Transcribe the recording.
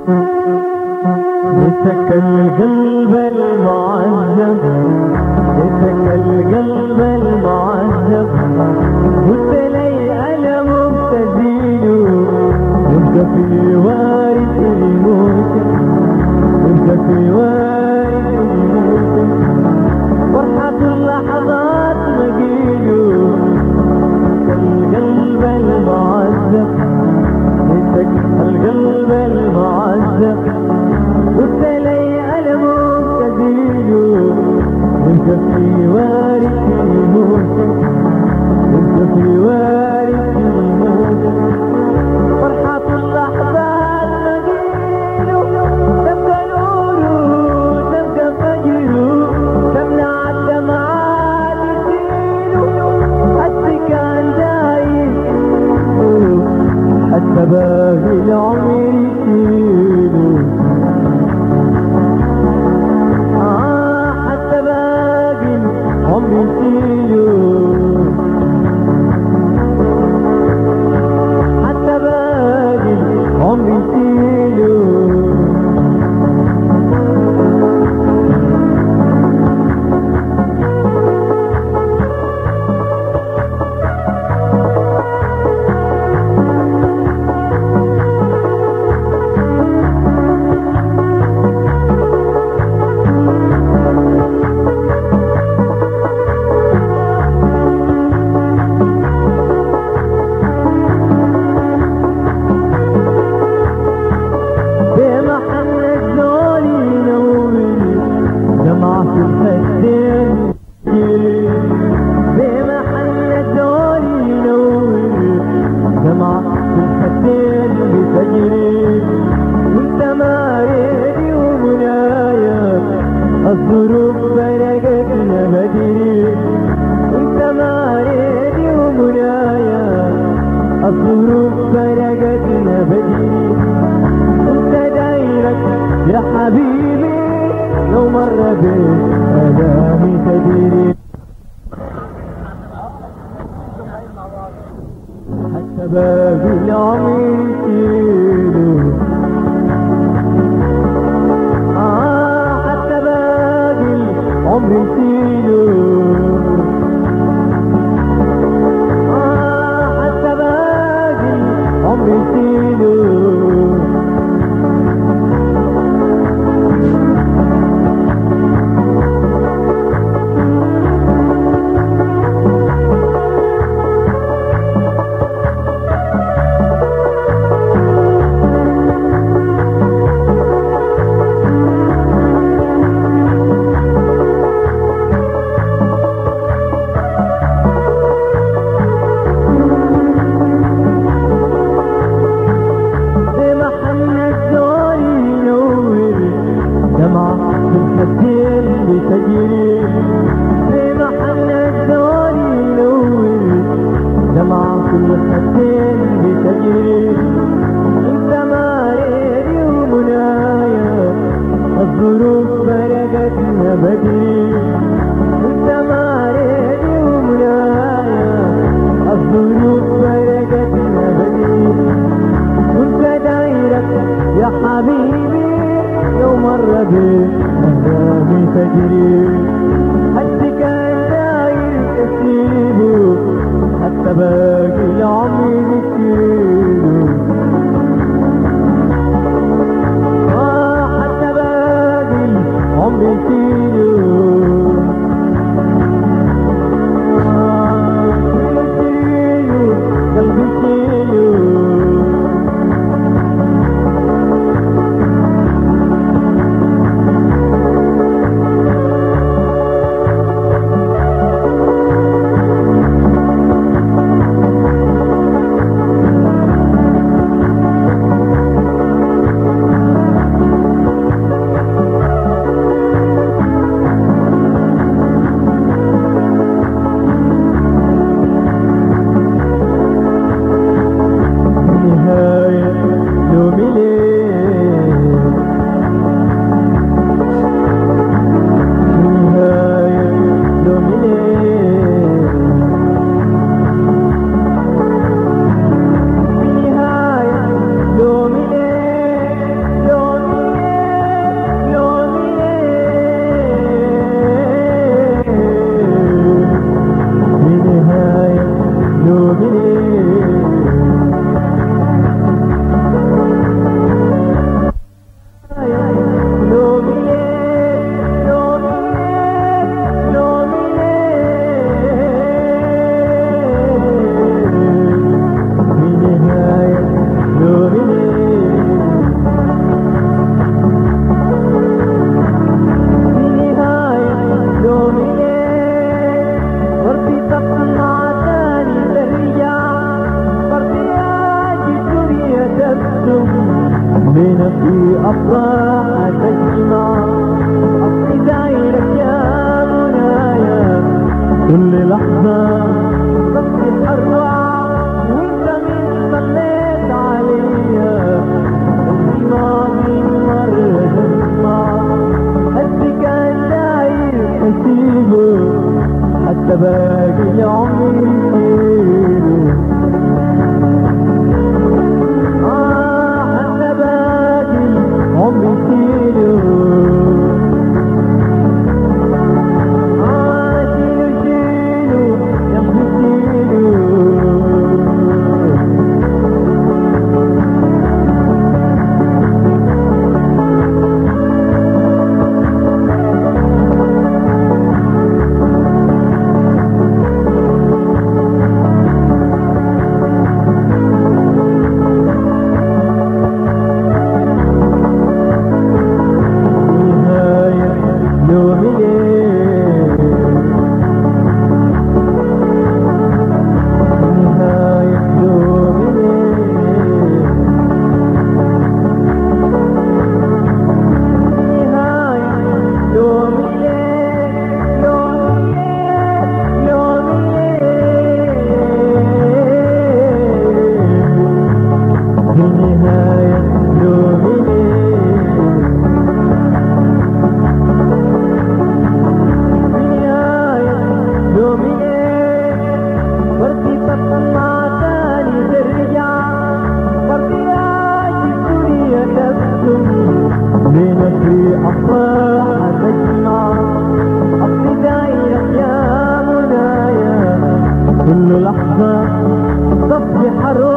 جيتك القلب المعذب، جيتك القلب المعذب، قلت لي ألم تزيله، وانت في وارث الموت، وانت في وارث الموت، فرحة اللحظات مجيله، القلب المعذب، جيتك القلب المعذب، قلت لي ألم تزيله، وانت في وارث الموت، وانت في وارث الموت، فرحة اللحظات مجيله، تبقى نوره تبقى فجره، تمنع الدمعات تسيله، حتى كان دايم حتى باقي العمر يسيله، حتى باقي العمر يسيله، حتى باقي العمر يسيله. الظروف فرقتنا بدري، وانت ما ريدي ومنايا، الظروف فرقتنا بدري، وانت دايرك يا حبيبي لو مر بيك ألامي تدري، حتى باقي العمر يسيله، عمري يسيله، حتى باقي عمري يسيله. الظروف فرقتنا بدري، وانت ما ريدي ومنايا، الظروف فرقتنا بدري، وانت دايرك يا حبيبي لو مر بيك أيامي تجري، حتى كان داير تسيبه، حتى باقي العمر يسيله، عمري يسيله، قلبي يسيله. بينا في أفراح تجمع أصلي دايرك يا منايا كل لحظة تصبح الروعة وانت من صليت عليا قلبي ماضي مرة تسمع قلبي كان داير أسيبه حتى باقي العمر يطيره حتى باقي العمر يطيره شيله يا ابني شيله بينا في أفراح تجمع أصلي دايرك يا منايا كل لحظة تصبح الروح